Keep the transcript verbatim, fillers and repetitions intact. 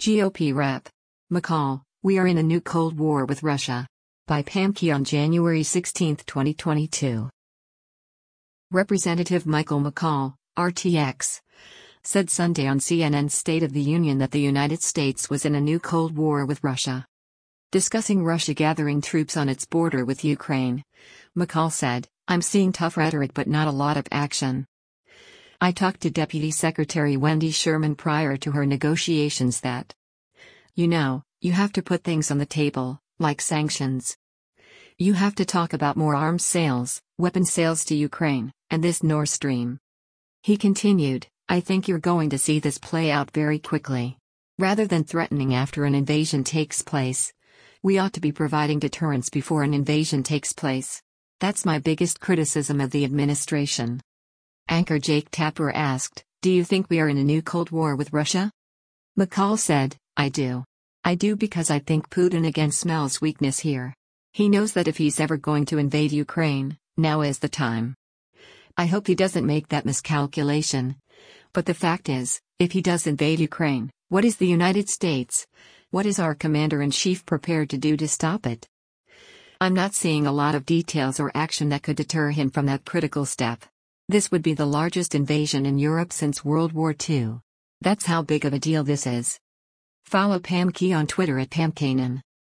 G O P Rep. McCall, we are in a new Cold War with Russia. By Pam Key on January sixteenth, twenty twenty-two. Representative Michael McCaul, R T X, said Sunday on C N N's State of the Union that the United States was in a new Cold War with Russia. Discussing Russia gathering troops on its border with Ukraine, McCaul said, "I'm seeing tough rhetoric but not a lot of action. I talked to Deputy Secretary Wendy Sherman prior to her negotiations that, you know, you have to put things on the table, like sanctions. You have to talk about more arms sales, weapon sales to Ukraine, and this Nord Stream." He continued, "I think you're going to see this play out very quickly. Rather than threatening after an invasion takes place, we ought to be providing deterrence before an invasion takes place. That's my biggest criticism of the administration." Anchor Jake Tapper asked, "Do you think we are in a new Cold War with Russia?" McCaul said, "I do. I do because I think Putin again smells weakness here. He knows that if he's ever going to invade Ukraine, now is the time. I hope he doesn't make that miscalculation. But the fact is, if he does invade Ukraine, what is the United States? What is our commander-in-chief prepared to do to stop it? I'm not seeing a lot of details or action that could deter him from that critical step. This would be the largest invasion in Europe since World War Two. That's how big of a deal this is." Follow Pam Key on Twitter at Pam Kanan.